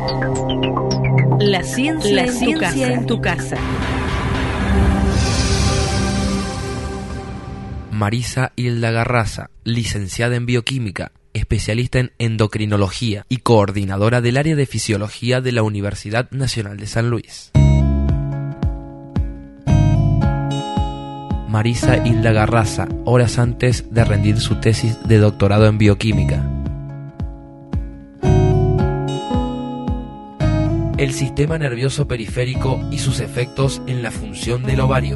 La ciencia en tu casa. Marisa Hilda Garraza, licenciada en bioquímica, especialista en endocrinología y coordinadora del área de fisiología de la Universidad Nacional de San Luis. Marisa Hilda Garraza, horas antes de rendir su tesis de doctorado en bioquímica. El sistema nervioso periférico y sus efectos en la función del ovario.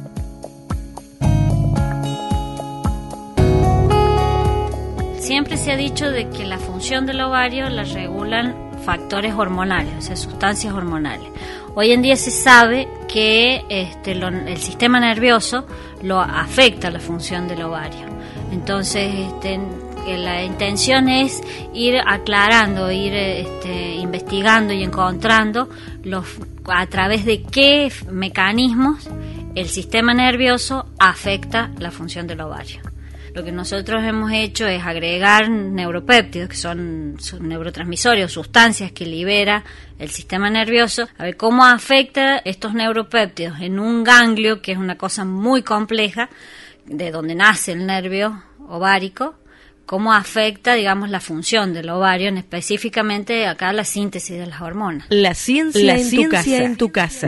Siempre se ha dicho de que la función del ovario la regulan factores hormonales, o sea, sustancias hormonales. Hoy en día se sabe que el sistema nervioso lo afecta la función del ovario. Entonces, la intención es ir aclarando, investigando y encontrando a través de qué mecanismos el sistema nervioso afecta la función del ovario. Lo que nosotros hemos hecho es agregar neuropéptidos, que son neurotransmisores, sustancias que libera el sistema nervioso, a ver cómo afecta estos neuropéptidos en un ganglio, que es una cosa muy compleja, de donde nace el nervio ovárico, cómo afecta, digamos, la función del ovario, específicamente acá la síntesis de las hormonas. La ciencia en tu casa.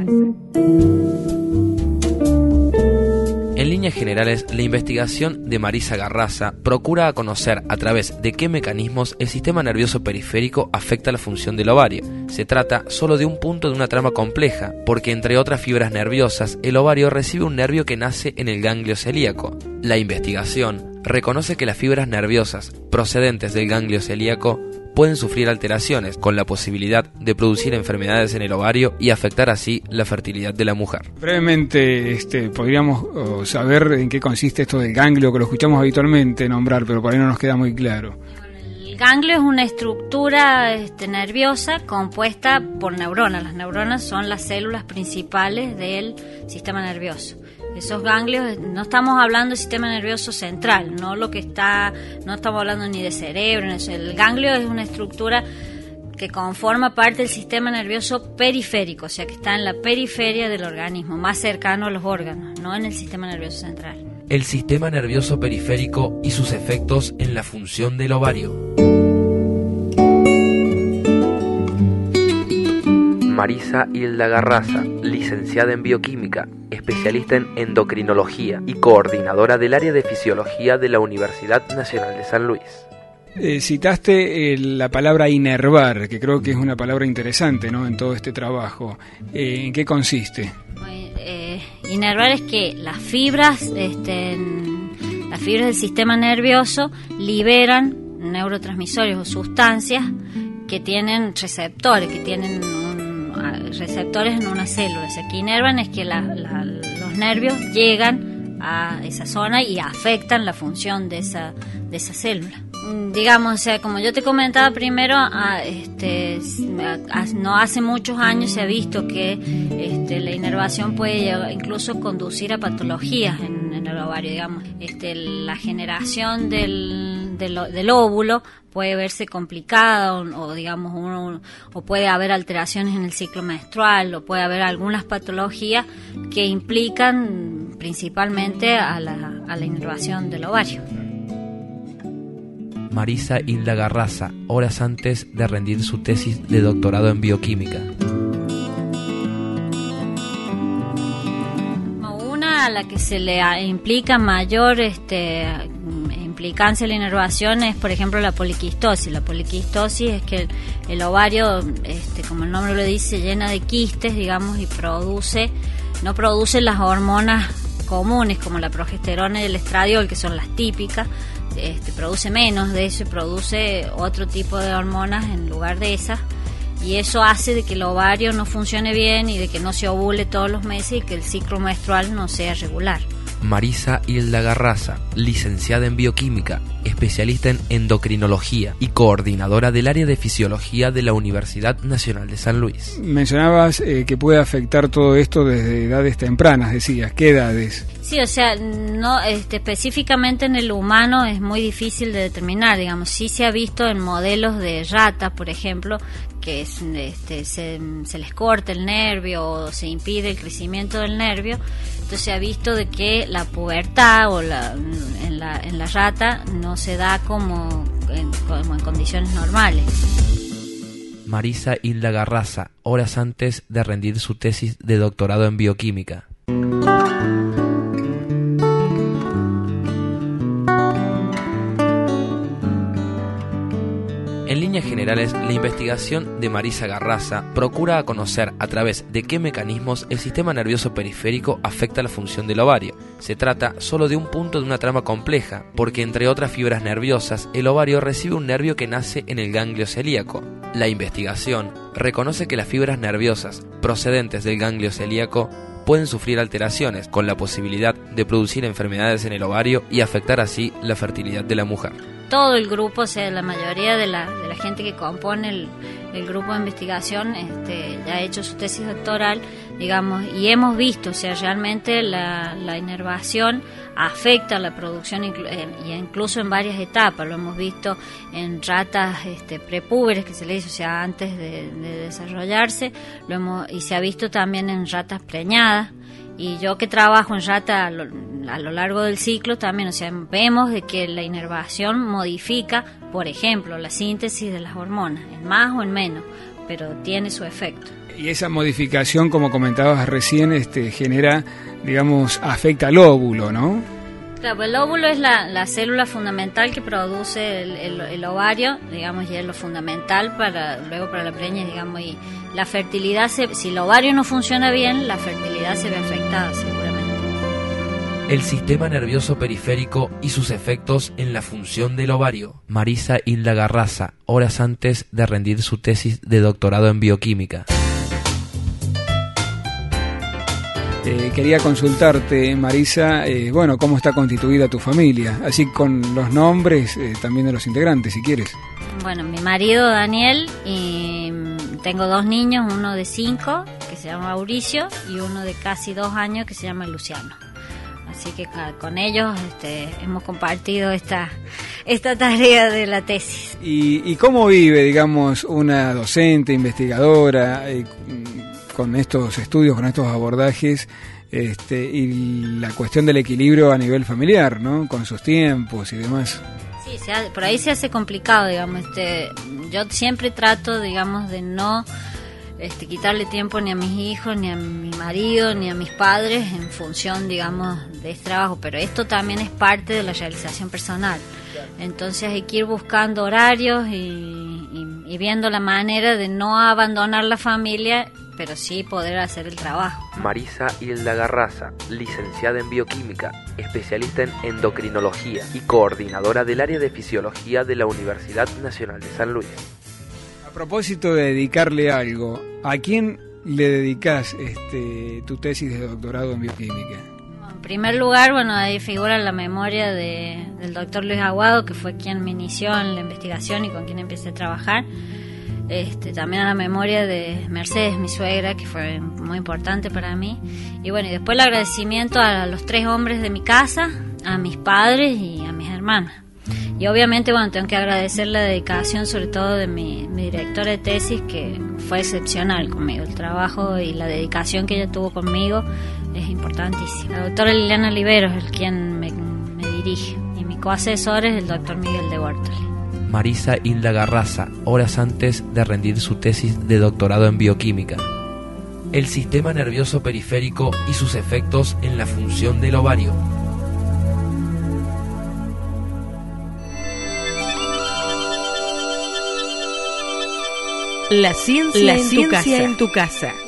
En líneas generales, la investigación de Marisa Garraza procura conocer a través de qué mecanismos el sistema nervioso periférico afecta la función del ovario. Se trata solo de un punto de una trama compleja, porque entre otras fibras nerviosas, el ovario recibe un nervio que nace en el ganglio celíaco. La investigación reconoce que las fibras nerviosas procedentes del ganglio celíaco pueden sufrir alteraciones, con la posibilidad de producir enfermedades en el ovario y afectar así la fertilidad de la mujer. Brevemente, podríamos saber en qué consiste esto del ganglio, que lo escuchamos habitualmente nombrar, pero por ahí no nos queda muy claro. El ganglio es una estructura nerviosa compuesta por neuronas. Las neuronas son las células principales del sistema nervioso. Esos ganglios, no estamos hablando del sistema nervioso central, no estamos hablando ni de cerebro. El ganglio es una estructura que conforma parte del sistema nervioso periférico, o sea que está en la periferia del organismo, más cercano a los órganos, no en el sistema nervioso central. El sistema nervioso periférico y sus efectos en la función del ovario. Marisa Hilda Garraza, licenciada en bioquímica, especialista en endocrinología y coordinadora del área de fisiología de la Universidad Nacional de San Luis. Citaste la palabra inervar, que creo que es una palabra interesante, ¿no?, en todo este trabajo. ¿En qué consiste? Inervar es que las fibras del sistema nervioso liberan neurotransmisores o sustancias que tienen receptores, receptores en una célula. O sea, que inervan es que los nervios llegan a esa zona y afectan la función de esa célula. Digamos, o sea, como yo te comentaba primero, no hace muchos años se ha visto que la inervación puede incluso conducir a patologías en el ovario, digamos. La generación del óvulo puede verse complicada o digamos o puede haber alteraciones en el ciclo menstrual, o puede haber algunas patologías que implican principalmente a la inervación del ovario. Marisa Hilda Garraza, horas antes de rendir su tesis de doctorado en bioquímica. Una a la que se le implica mayor implicancia a la inervación es, por ejemplo, la poliquistosis. La poliquistosis es que el ovario, como el nombre lo dice, llena de quistes, digamos, y no produce las hormonas comunes como la progesterona y el estradiol, que son las típicas. Produce menos de eso y produce otro tipo de hormonas en lugar de esas, y eso hace de que el ovario no funcione bien y de que no se ovule todos los meses y que el ciclo menstrual no sea regular. Marisa Hilda Garraza, licenciada en bioquímica, especialista en endocrinología y coordinadora del área de fisiología de la Universidad Nacional de San Luis. Mencionabas que puede afectar todo esto desde edades tempranas, decías. ¿Qué edades? Sí, o sea, no específicamente en el humano es muy difícil de determinar, digamos. Sí se ha visto en modelos de ratas, por ejemplo, que se les corta el nervio o se impide el crecimiento del nervio. Entonces se ha visto de que la pubertad o en la rata no se da como en condiciones normales. Marisa Hilda Garraza, horas antes de rendir su tesis de doctorado en bioquímica. En líneas generales, la investigación de Marisa Garraza procura conocer a través de qué mecanismos el sistema nervioso periférico afecta la función del ovario. Se trata solo de un punto de una trama compleja, porque entre otras fibras nerviosas, el ovario recibe un nervio que nace en el ganglio celíaco. La investigación reconoce que las fibras nerviosas procedentes del ganglio celíaco pueden sufrir alteraciones, con la posibilidad de producir enfermedades en el ovario y afectar así la fertilidad de la mujer. Todo el grupo, o sea, la mayoría de la gente que compone el grupo de investigación ya ha hecho su tesis doctoral, digamos, y hemos visto, o sea, realmente la inervación afecta la producción y incluso en varias etapas. Lo hemos visto en ratas prepúberes, que se le dice, o sea, antes de desarrollarse, y se ha visto también en ratas preñadas. Y yo que trabajo en rata a lo largo del ciclo también, o sea, vemos de que la inervación modifica, por ejemplo, la síntesis de las hormonas, en más o en menos, pero tiene su efecto. Y esa modificación, como comentabas recién, genera, digamos, afecta al óvulo, ¿no? Claro, el óvulo es la célula fundamental que produce el ovario, digamos, y es lo fundamental luego para la preñez, digamos, y la fertilidad, si el ovario no funciona bien, la fertilidad se ve afectada seguramente. El sistema nervioso periférico y sus efectos en la función del ovario. Marisa Hilda Garraza, horas antes de rendir su tesis de doctorado en bioquímica. Quería consultarte, Marisa, cómo está constituida tu familia, así con los nombres también de los integrantes, si quieres. Bueno, mi marido Daniel, y tengo 2 niños, uno de 5 que se llama Mauricio y uno de casi 2 años que se llama Luciano. Así que con ellos hemos compartido esta tarea de la tesis. ¿Y cómo vive, digamos, una docente, investigadora, con estos estudios, con estos abordajes, y la cuestión del equilibrio a nivel familiar, ¿no? Con sus tiempos y demás? Sí, por ahí se hace complicado, digamos. Yo siempre trato, digamos, de no quitarle tiempo ni a mis hijos, ni a mi marido, ni a mis padres en función, digamos, de este trabajo, pero esto también es parte de la realización personal. Entonces hay que ir buscando horarios y viendo la manera de no abandonar la familia, pero sí poder hacer el trabajo. Marisa Hilda Garraza, licenciada en bioquímica, especialista en endocrinología y coordinadora del área de fisiología de la Universidad Nacional de San Luis. A propósito de dedicarle algo, ¿a quién le dedicas tu tesis de doctorado en bioquímica? En primer lugar, ahí figura la memoria del doctor Luis Aguado, que fue quien me inició en la investigación y con quien empecé a trabajar. También a la memoria de Mercedes, mi suegra, que fue muy importante para mí. Y después el agradecimiento a los 3 hombres de mi casa, a mis padres y a mis hermanas. Y obviamente, tengo que agradecer la dedicación sobre todo de mi directora de tesis, que fue excepcional conmigo. El trabajo y la dedicación que ella tuvo conmigo es importantísima. La doctora Liliana Oliveros es quien me dirige, y mi coasesor es el doctor Miguel de Bortoli. Marisa Hilda Garraza, horas antes de rendir su tesis de doctorado en bioquímica. El sistema nervioso periférico y sus efectos en la función del ovario. La ciencia en tu casa.